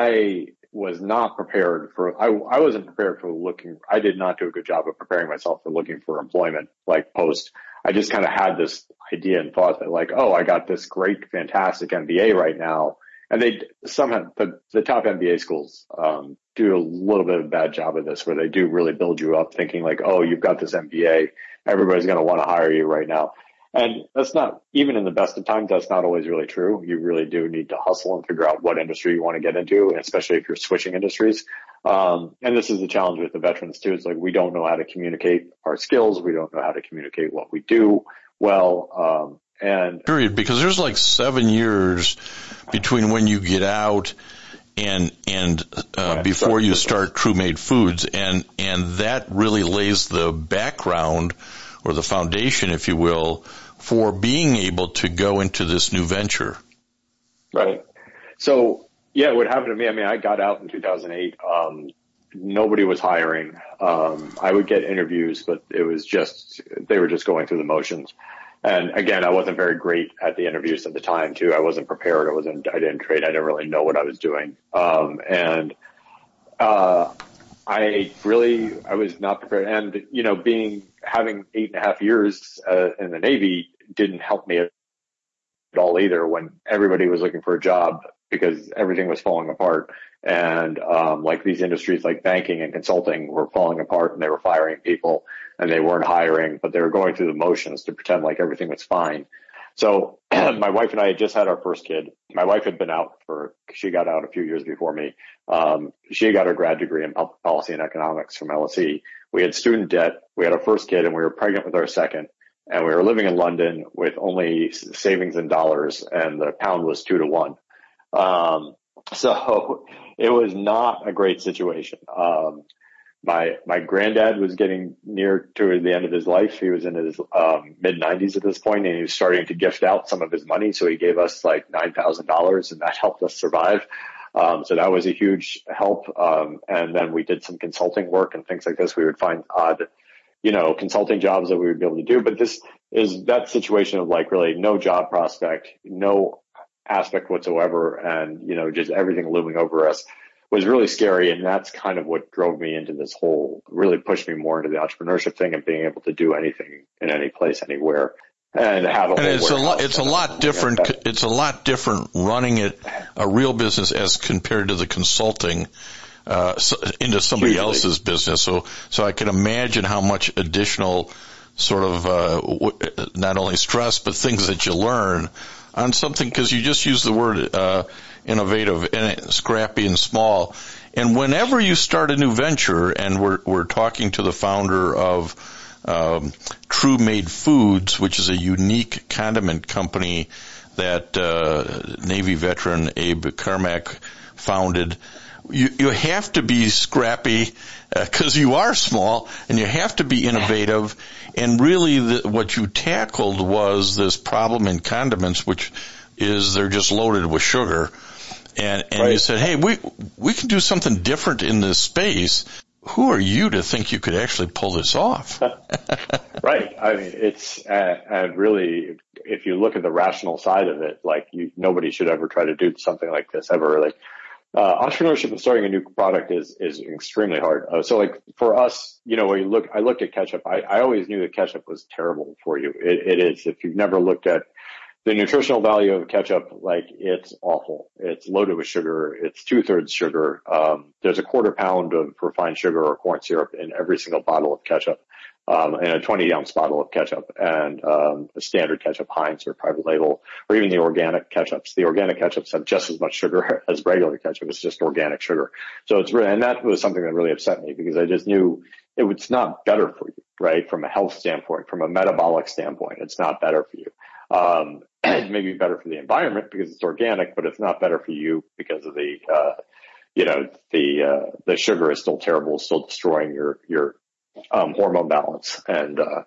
I was not prepared for, I, I wasn't prepared for looking, I did not do a good job of preparing myself for looking for employment, like post. I just kind of had this idea and thought that like, oh, I got this great, fantastic M B A right now. And they somehow, the, the top M B A schools, um, do a little bit of a bad job of this, where they do really build you up thinking like, oh, you've got this M B A. Everybody's going to want to hire you right now. And that's not, even in the best of times, that's not always really true. You really do need to hustle and figure out what industry you want to get into, especially if you're switching industries. Um, and this is the challenge with the veterans too. It's like, we don't know how to communicate our skills. We don't know how to communicate what we do well. Um, and period, because there's like seven years between when you get out and, and, uh, right, before you business. start Crew Made Foods. And, and that really lays the background or the foundation, if you will, for being able to go into this new venture. Right. So, yeah, what happened to me, I mean, I got out in two thousand eight. Um, nobody was hiring. Um, I would get interviews, but it was just, they were just going through the motions. And again, I wasn't very great at the interviews at the time too. I wasn't prepared. I wasn't, I didn't train. I didn't really know what I was doing. Um, and, uh, I really, I was not prepared. And, you know, being, having eight and a half years uh, in the Navy didn't help me at all either, when everybody was looking for a job because everything was falling apart. And, um, like these industries like banking and consulting were falling apart, and they were firing people and they weren't hiring, but they were going through the motions to pretend like everything was fine. So my wife and I had just had our first kid. My wife had been out for, she got out a few years before me. Um, she got her grad degree in policy and economics from L S E. We had student debt. We had our first kid, and we were pregnant with our second. And we were living in London with only savings in dollars, and the pound was two to one. Um, so it was not a great situation. Um, My, my granddad was getting near to the end of his life. He was in his, um, mid nineties at this point, and he was starting to gift out some of his money. So he gave us like nine thousand dollars, and that helped us survive. Um, so that was a huge help. Um, and then we did some consulting work and things like this. We would find odd, you know, consulting jobs that we would be able to do. But this is that situation of like really no job prospect, no aspect whatsoever. And, you know, just everything looming over us was really scary. And that's kind of what drove me into this whole, really pushed me more into the entrepreneurship thing and being able to do anything in any place, anywhere. And have a and whole it's a lot, it's a lot like different. that. It's a lot different running it, a real business as compared to the consulting, uh, so, into somebody Hugely. else's business. So, so I can imagine how much additional sort of, uh, w- not only stress, but things that you learn on something, because you just use the word, uh, innovative and scrappy and small. And whenever you start a new venture, and we're, we're talking to the founder of, Um, True Made Foods, which is a unique condiment company that uh, Navy veteran Abe Carmack founded. You, you have to be scrappy because uh, you are small, and you have to be innovative. And really, the, what you tackled was this problem in condiments, which is they're just loaded with sugar. And, and right. you said, hey, we we can do something different in this space. Who are you to think you could actually pull this off? Right. I mean, it's, uh, and really, if you look at the rational side of it, like you, nobody should ever try to do something like this ever. Like, uh, entrepreneurship and starting a new product is, is extremely hard. Uh, so like for us, you know, when you look, I looked at ketchup. I, I always knew that ketchup was terrible for you. It, it is. If you've never looked at the nutritional value of ketchup, like it's awful. It's loaded with sugar. It's two thirds sugar. Um, there's a quarter pound of refined sugar or corn syrup in every single bottle of ketchup, um, and a twenty ounce bottle of ketchup, and um, a standard ketchup, Heinz or private label, or even the organic ketchups. The organic ketchups have just as much sugar as regular ketchup. It's just organic sugar. So it's really, and that was something that really upset me because I just knew it was not better for you, right? From a health standpoint, from a metabolic standpoint, it's not better for you. Um, it may be better for the environment because it's organic, but it's not better for you because of the, uh, you know, the, uh, the sugar is still terrible, still destroying your, your, um, hormone balance. And, uh,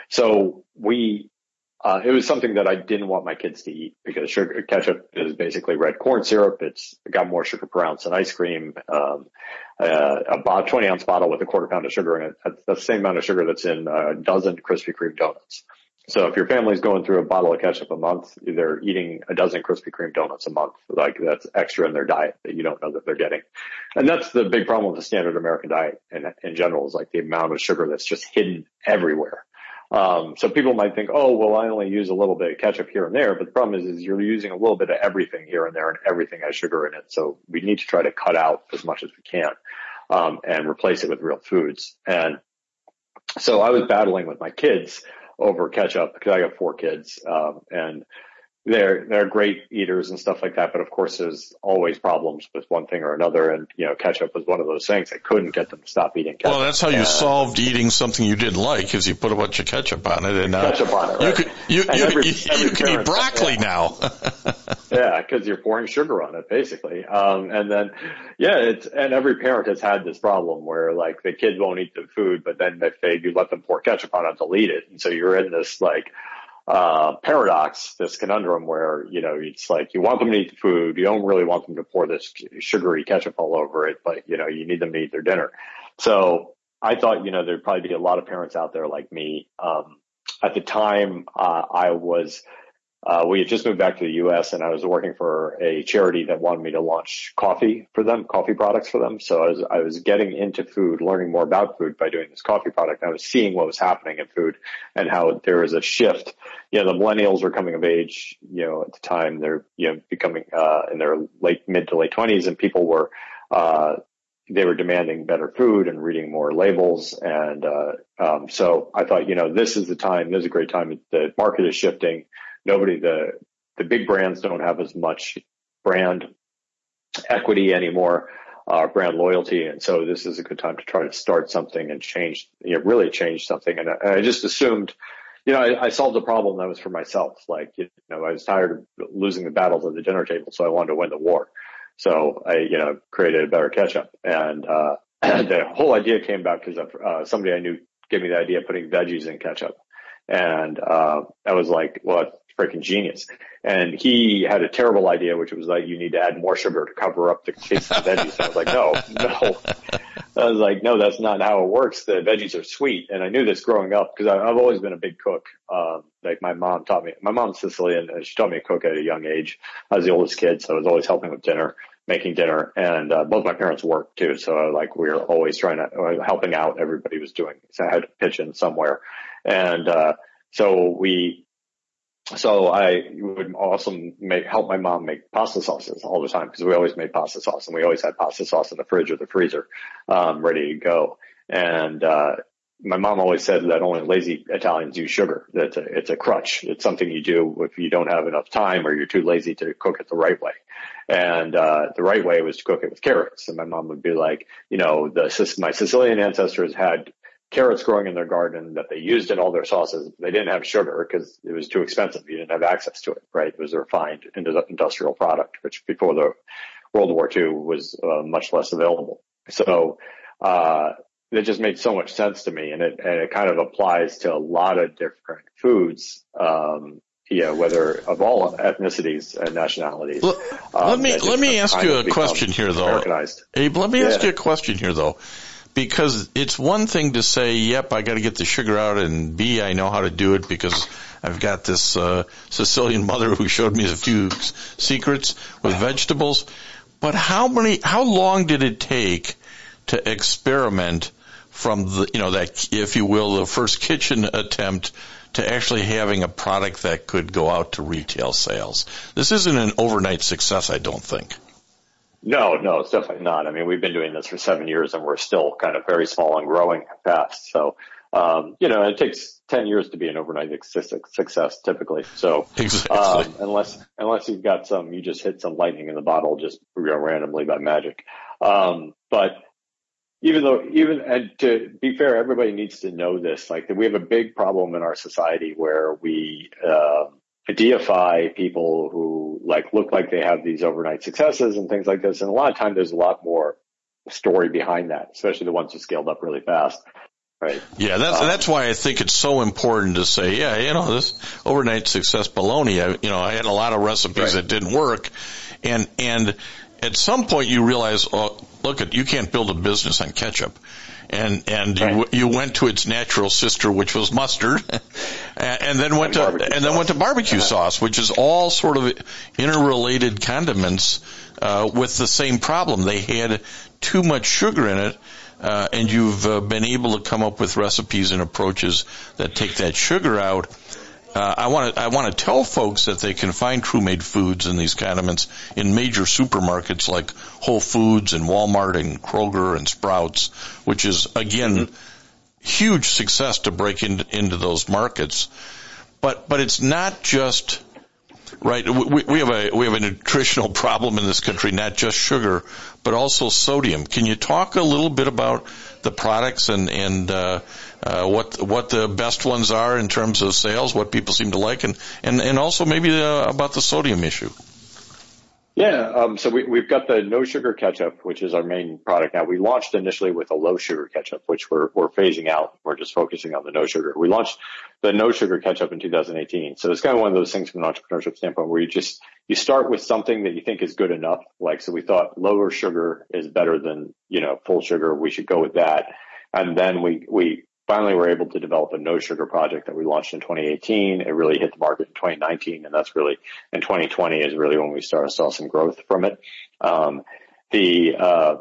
so we, uh, it was something that I didn't want my kids to eat because sugar, ketchup is basically red corn syrup. It's got more sugar per ounce than ice cream. Um, uh, about twenty ounce bottle with a quarter pound of sugar in it. That's the same amount of sugar that's in a dozen Krispy Kreme donuts. So if your family's going through a bottle of ketchup a month, they're eating a dozen Krispy Kreme donuts a month. Like that's extra in their diet that you don't know that they're getting. And that's the big problem with the standard American diet in, in general is like the amount of sugar that's just hidden everywhere. Um, so people might think, oh, well, I only use a little bit of ketchup here and there. But the problem is, is you're using a little bit of everything here and there and everything has sugar in it. So we need to try to cut out as much as we can, um, and replace it with real foods. And so I was battling with my kids over ketchup because I got four kids, um, and they're, they're great eaters and stuff like that. But of course, there's always problems with one thing or another. And, you know, ketchup was one of those things. I couldn't get them to stop eating ketchup. Well, that's how you and, solved eating something you didn't like is you put a bunch of ketchup on it. And uh, ketchup on it, right? You could, you, you, every, you, every you can eat parent, broccoli yeah. now. Yeah, because you're pouring sugar on it, basically. Um, and then, yeah, it's, and every parent has had this problem where like the kids won't eat the food, but then if they, you let them pour ketchup on it, they'll eat it. And so you're in this like, uh, paradox, this conundrum where, you know, it's like you want them to eat the food. You don't really want them to pour this sugary ketchup all over it, but you know, you need them to eat their dinner. So I thought, you know, there'd probably be a lot of parents out there like me. Um, at the time, uh, I was, Uh, we had just moved back to the U S and I was working for a charity that wanted me to launch coffee for them, coffee products for them. So I was, I was getting into food, learning more about food by doing this coffee product. I was seeing what was happening in food and how there was a shift. You know, the millennials were coming of age, you know, at the time they're, you know, becoming, uh, in their late, mid to late twenties and people were, uh, they were demanding better food and reading more labels. And, uh, um, so I thought, you know, this is the time, this is a great time. The market is shifting. Nobody, the, the big brands don't have as much brand equity anymore, uh, brand loyalty. And so this is a good time to try to start something and change, you know, really change something. And I, and I just assumed, you know, I, I solved a problem that was for myself. Like, you know, I was tired of losing the battles at the dinner table. So I wanted to win the war. So I, you know, created a better ketchup. And, uh, the whole idea came about because of, uh, somebody I knew gave me the idea of putting veggies in ketchup. And, uh, I was like, well, freaking genius. And he had a terrible idea, which was like, you need to add more sugar to cover up the taste of the veggies. And I was like, no, no. I was like, no, that's not how it works. The veggies are sweet. And I knew this growing up because I've always been a big cook. Um, like my mom taught me, my mom's Sicilian, and she taught me to cook at a young age. I was the oldest kid, so I was always helping with dinner, making dinner. And, uh, both my parents worked too. So like we were always trying to, uh, helping out. Everybody was doing, so I had to pitch in somewhere. And, uh, so we, So I would also make, help my mom make pasta sauces all the time because we always made pasta sauce and we always had pasta sauce in the fridge or the freezer, um, ready to go. And, uh, my mom always said that only lazy Italians use sugar. That's a, it's a crutch. It's something you do if you don't have enough time or you're too lazy to cook it the right way. And, uh, the right way was to cook it with carrots. And my mom would be like, you know, the, my Sicilian ancestors had carrots growing in their garden that they used in all their sauces. They didn't have sugar because it was too expensive. You didn't have access to it, right? It was a refined industrial product, which before the World War Two was uh, much less available. So, uh, it just made so much sense to me. And it, and it kind of applies to a lot of different foods, um, yeah, whether of all ethnicities and nationalities. Let, um, let me, let me ask you a question here though. Americanized. Abe, let me yeah. ask you a question here though. Because it's one thing to say, yep, I got to get the sugar out, and B, I know how to do it because I've got this uh, Sicilian mother who showed me a few secrets with vegetables. But how many, how long did it take to experiment from the, you know, that, if you will, the first kitchen attempt to actually having a product that could go out to retail sales? This isn't an overnight success, I don't think. No, no, it's definitely not. I mean, we've been doing this for seven years and we're still kind of very small and growing fast. So, um, you know, it takes ten years to be an overnight success typically. So, exactly. um, unless, unless you've got some, you just hit some lightning in the bottle just you know, randomly by magic. Um, but even though, even, and to be fair, everybody needs to know this, like that we have a big problem in our society where we, uh, deify people who like look like they have these overnight successes and things like this. And a lot of time there's a lot more story behind that, especially the ones who scaled up really fast. Right. Yeah, that's um, that's why I think it's so important to say, yeah, you know, this overnight success baloney. I, you know, I had a lot of recipes right. that didn't work, and and at some point you realize, oh, look, at you can't build a business on ketchup. And, and right. you, you went to its natural sister, which was mustard, and then went and to, and then went to barbecue yeah. sauce, which is all sort of interrelated condiments, uh, with the same problem. They had too much sugar in it, uh, and you've uh, been able to come up with recipes and approaches that take that sugar out. Uh, I want to I want to tell folks that they can find True Made Foods and these condiments in major supermarkets like Whole Foods and Walmart and Kroger and Sprouts, which is again mm-hmm. huge success to break into into those markets. But but it's not just right. We, we have a we have a nutritional problem in this country, not just sugar, but also sodium. Can you talk a little bit about the products and and uh, uh, what what the best ones are in terms of sales, what people seem to like, and and, and also maybe uh, about the sodium issue? Yeah, um, so we, we've got the no sugar ketchup, which is our main product now. We launched initially with a low sugar ketchup, which we're we're phasing out. We're just focusing on the no sugar. We launched the no sugar ketchup in two thousand eighteen. So it's kind of one of those things from an entrepreneurship standpoint where you just you start with something that you think is good enough. Like, so we thought lower sugar is better than, you know, full sugar. We should go with that. And then we we finally were able to develop a no sugar project that we launched in twenty eighteen. It really hit the market in twenty nineteen, and that's really in twenty twenty is really when we started saw some growth from it. Um, the uh,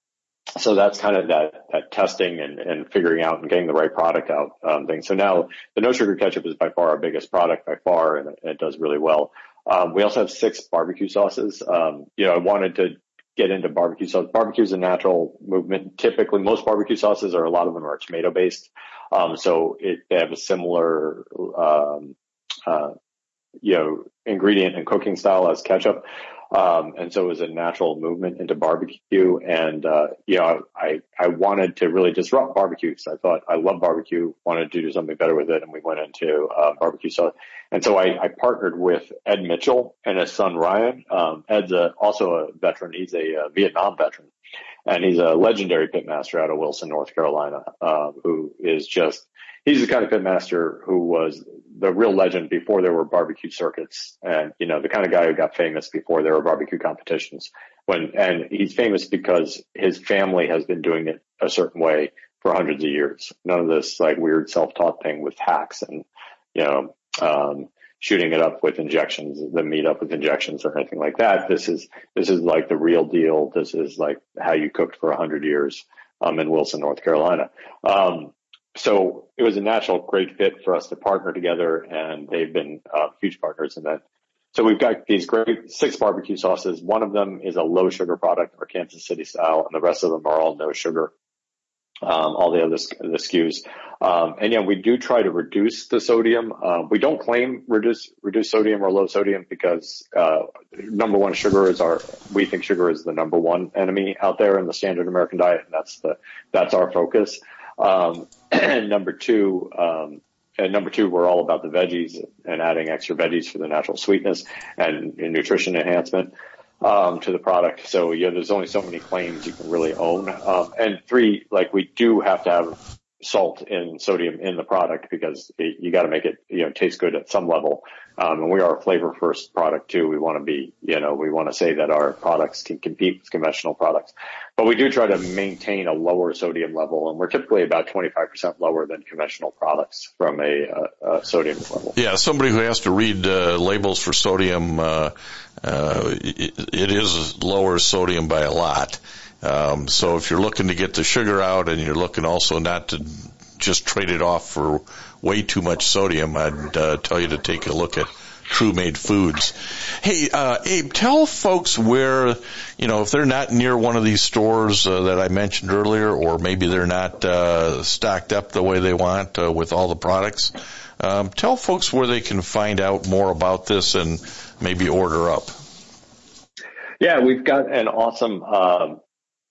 so that's kind of that that testing and, and figuring out and getting the right product out um, thing. So now the no sugar ketchup is by far our biggest product by far, and it, it does really well. Um, we also have six barbecue sauces. Um, you know, I wanted to get into barbecue sauce. Barbecue is a natural movement. Typically, most barbecue sauces are, a lot of them are tomato based. Um, so it, they have a similar, um, uh, you know, ingredient and cooking style as ketchup. Um, and so it was a natural movement into barbecue. And, uh, you know, I, I wanted to really disrupt barbecue. So I thought I love barbecue, wanted to do something better with it. And we went into, uh, barbecue sauce. And so I, I partnered with Ed Mitchell and his son, Ryan. Um, Ed's a, also a veteran. He's a, a Vietnam veteran, and he's a legendary pitmaster out of Wilson, North Carolina, uh, who is just, he's the kind of pitmaster who was the real legend before there were barbecue circuits, and, you know, the kind of guy who got famous before there were barbecue competitions. When, and he's famous because his family has been doing it a certain way for hundreds of years. None of this like weird self-taught thing with hacks and, you know, um, shooting it up with injections, the meat up with injections or anything like that. This is, this is like the real deal. This is like how you cooked for a hundred years, um, in Wilson, North Carolina. Um, so it was a natural great fit for us to partner together, and they've been, uh, huge partners in that. So we've got these great six barbecue sauces. One of them is a low sugar product, or Kansas City style, and the rest of them are all no sugar. Um, all the other the S K Us. Um, and yeah, we do try to reduce the sodium. Um, we don't claim reduce, reduce sodium or low sodium because, uh, number one, sugar is our, we think sugar is the number one enemy out there in the standard American diet. And that's the, that's our focus. Um, and number two, um, and number two, we're all about the veggies and adding extra veggies for the natural sweetness and, and nutrition enhancement. Um, to the product. So, yeah, there's only so many claims you can really own. Um, and three, like we do have to have salt and sodium in the product because it, you got to make it, you know, taste good at some level. Um, and we are a flavor first product too. We want to be, you know, we want to say that our products can compete with conventional products, but we do try to maintain a lower sodium level. And we're typically about twenty-five percent lower than conventional products from a, uh, uh, sodium level. Yeah. Somebody who has to read, uh, labels for sodium, uh, uh, it, it is lower sodium by a lot. Um, so if you're looking to get the sugar out and you're looking also not to just trade it off for way too much sodium, I'd uh, tell you to take a look at True Made Foods. Hey, uh, Abe, tell folks where, you know, if they're not near one of these stores uh, that I mentioned earlier, or maybe they're not uh, stocked up the way they want uh, with all the products, um, tell folks where they can find out more about this and maybe order up. Yeah, we've got an awesome um,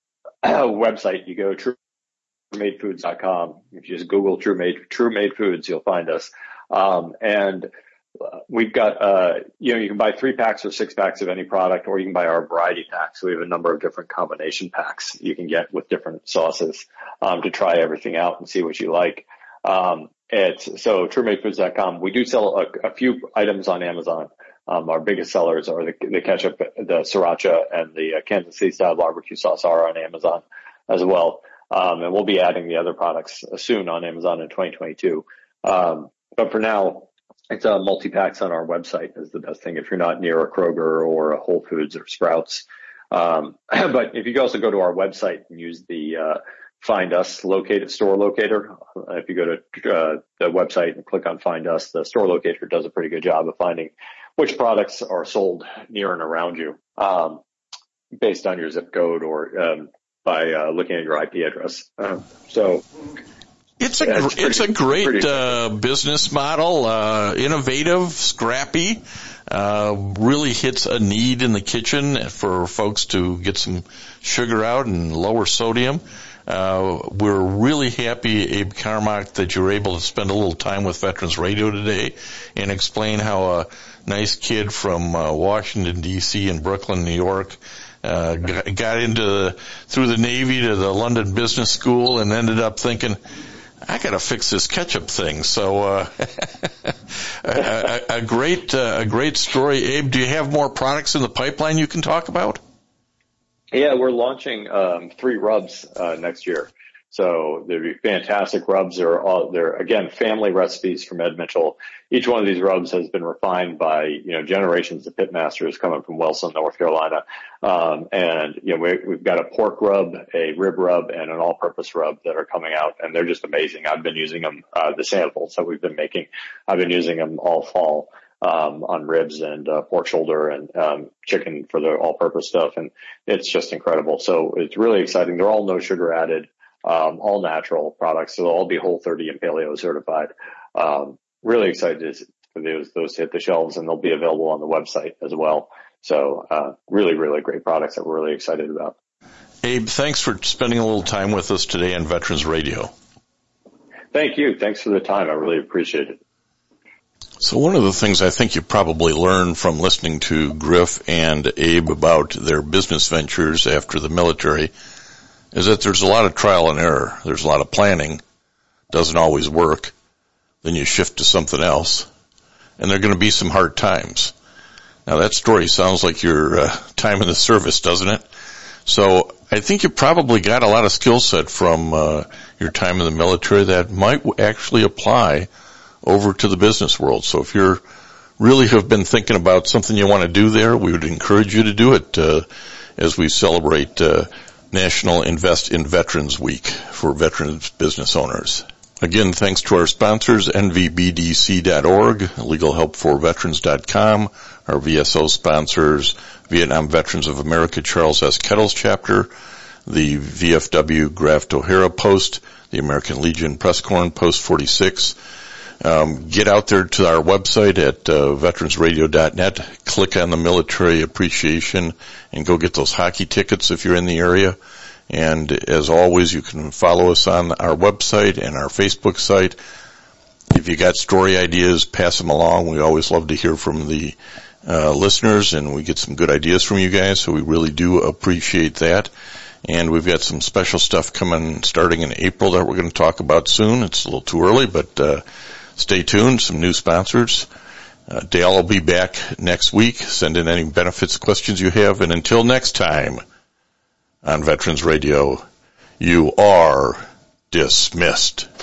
website. You go to true made foods dot com. If you just Google True Made, True Made Foods, you'll find us. Um, and uh, we've got, uh, you know, you can buy three packs or six packs of any product, or you can buy our variety packs. We have a number of different combination packs you can get with different sauces, um, to try everything out and see what you like. Um, it's so true made foods dot com. We do sell a, a few items on Amazon. Um, our biggest sellers are the, the ketchup, the sriracha, and the uh, Kansas City style barbecue sauce are on Amazon as well. Um, and we'll be adding the other products soon on Amazon in twenty twenty-two. Um, but for now, it's uh, multi-packs on our website is the best thing if you're not near a Kroger or a Whole Foods or Sprouts. Um, but if you can also go to our website and use the uh, Find Us located store locator. Uh, if you go to uh, the website and click on Find Us, the store locator does a pretty good job of finding which products are sold near and around you, um, based on your zip code or um, by uh, looking at your I P address. Uh, so it's a yeah, it's, pretty, it's a great uh, business model, uh, innovative, scrappy. Uh, really hits a need in the kitchen for folks to get some sugar out and lower sodium. Uh, we're really happy, Abe Carmack, that you were able to spend a little time with Veterans Radio today and explain how a nice kid from uh, Washington, D C and Brooklyn, New York, uh, got, got into, through the Navy to the London Business School and ended up thinking, I gotta fix this ketchup thing. So, uh, a, a, a great, uh, a great story. Abe, do you have more products in the pipeline you can talk about? Yeah, we're launching, um, three rubs, uh, next year. So they'd be fantastic rubs. They're all, they're again, family recipes from Ed Mitchell. Each one of these rubs has been refined by, you know, generations of pitmasters coming from Wilson, North Carolina. Um, and, you know, we, we've got a pork rub, a rib rub, and an all-purpose rub that are coming out, and they're just amazing. I've been using them, uh, the samples that we've been making. I've been using them all fall. Um, on ribs and, uh, pork shoulder and, um, chicken for the all-purpose stuff. And it's just incredible. So it's really exciting. They're all no sugar added, um, all natural products. So they'll all be Whole thirty and Paleo certified. Um, really excited for those, those to hit the shelves, and they'll be available on the website as well. So, uh, really, really great products that we're really excited about. Abe, thanks for spending a little time with us today on Veterans Radio. Thank you. Thanks for the time. I really appreciate it. So one of the things I think you probably learned from listening to Griff and Abe about their business ventures after the military is that there's a lot of trial and error. There's a lot of planning. Doesn't always work. then you shift to something else, and there are going to be some hard times. Now that story sounds like your uh, time in the service, doesn't it? So I think you probably got a lot of skill set from uh, your time in the military that might actually apply over to the business world. So if you're really have been thinking about something you want to do there, we would encourage you to do it uh, as we celebrate uh, National Invest in Veterans Week for veterans business owners. Again, thanks to our sponsors, N V B D C dot org, legal help for veterans dot com, our V S O sponsors, Vietnam Veterans of America Charles S. Kettles chapter, the V F W Graft O'Hara Post, the American Legion Press Corps Post forty-six. Um, get out there to our website at uh, veterans radio dot net, click on the military appreciation, and go get those hockey tickets if you're in the area. And as always, you can follow us on our website and our Facebook site. If you got story ideas, pass them along. We always love to hear from the uh, listeners, and we get some good ideas from you guys, so we really do appreciate that. And we've got some special stuff coming starting in April that we're going to talk about soon. It's a little too early, but uh, stay tuned. Some new sponsors. Uh, Dale will be back next week. Send in any benefits questions you have. And until next time on Veterans Radio, you are dismissed.